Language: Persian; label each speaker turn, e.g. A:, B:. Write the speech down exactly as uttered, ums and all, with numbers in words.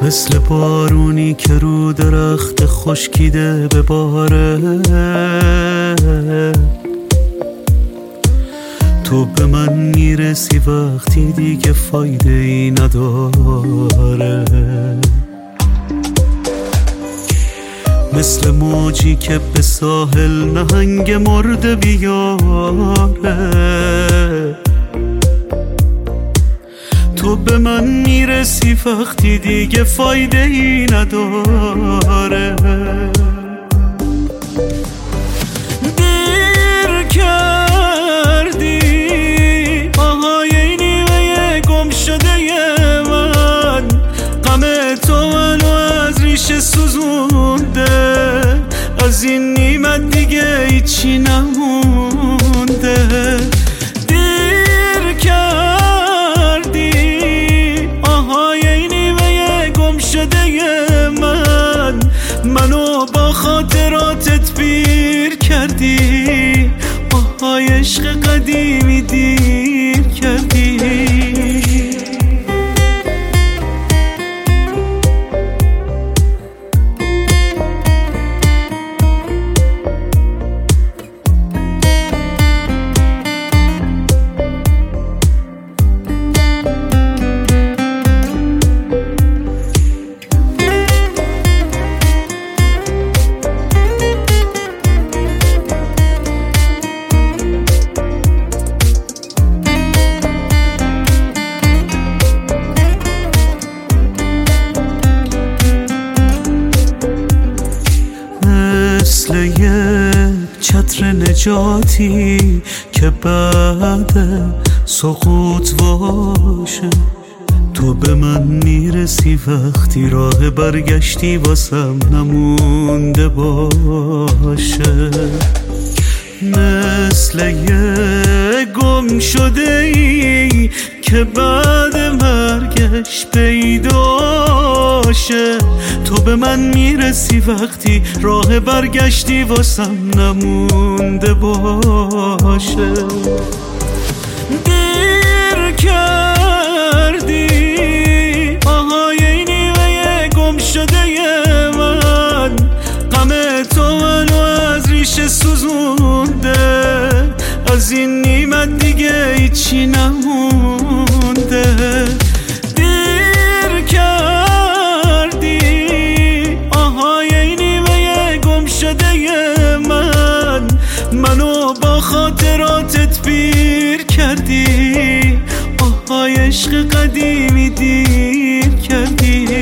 A: مثل بارونی که رو درخت خشکیده بباره. تو به من میرسی وقتی دیگه فایده ای نداره. مثل موجی که به ساحل نهنگ مرده بیاره. تو به من میرسی وقتی دیگه فایده ای نداره. دیر کردی آهای این نیمه گم شده من، غم تو منو از ریشه سوزونده. از این نیمت دیگه هیچی نمونده. دیر کردی آهای این نیمه گم شده من، منو با خاطراتت پیر کردی. آهای عشق قدیمی دیر کردی. مثل یک چتر نجاتی که بعد سقوط باشه. تو به من میرسی وقتی راه برگشتی واسم نمونده باشه. مثل یک گم شده ای که بعد مرگش پیداشه. تو به من میرسی وقتی راه برگشتی واسم نمونده باشه. دیر کردی آهای این نیمه گم شده من، غم تو منو از ریشه سوزونده. از این نیمت دیگه هیچی نمونده. دیر کردی آهای این نیمه گم شده من، منو با خاطراتت پیر کردی. آهای عشق قدیمی دیر کردی.